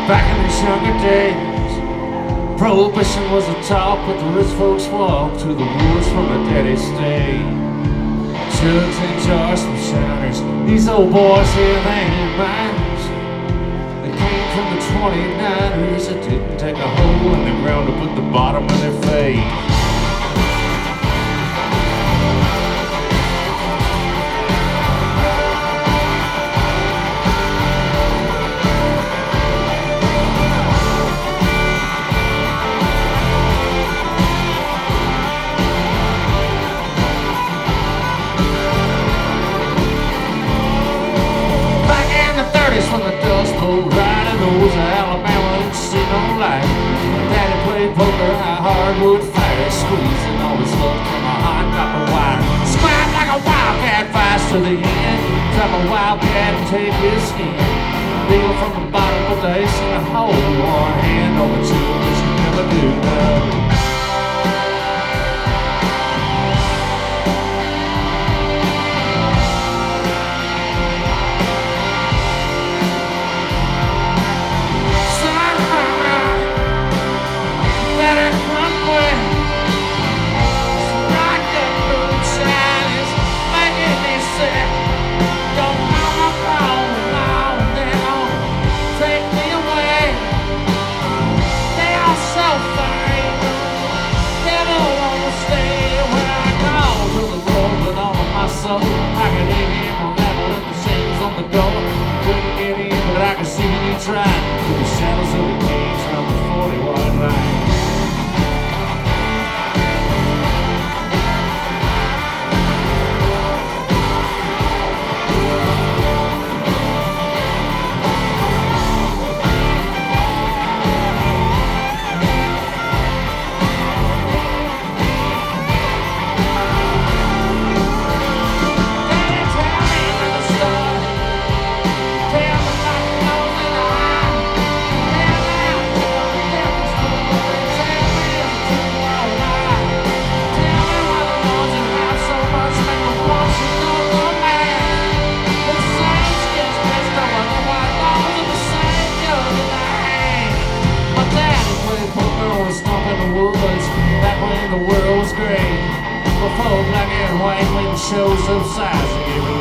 Back in these younger days, prohibition was a talk, but the rich folks walked to the woods from a daddy state. Jugs and jars from shiners, these old boys here, they ain't miners. They came from the 29ers that didn't take a hole in the ground to put the bottom in their face. When the dust rolled right in those Alabama didn't see no light. Daddy played poker, high hardwood fire, squeezing all his love from a hot copper wire. Scrapped like a wildcat, fast to the end. Trap a wildcat and take his skin. Deal from the bottom with the ace in the hole. One hand on the two, but you never do know. I could hear him on that with the shades on the door. Couldn't get in, but I could see you trying. With the shadows of the cage around the 40-wide line. Back when the world was great, before black and white made shows of size.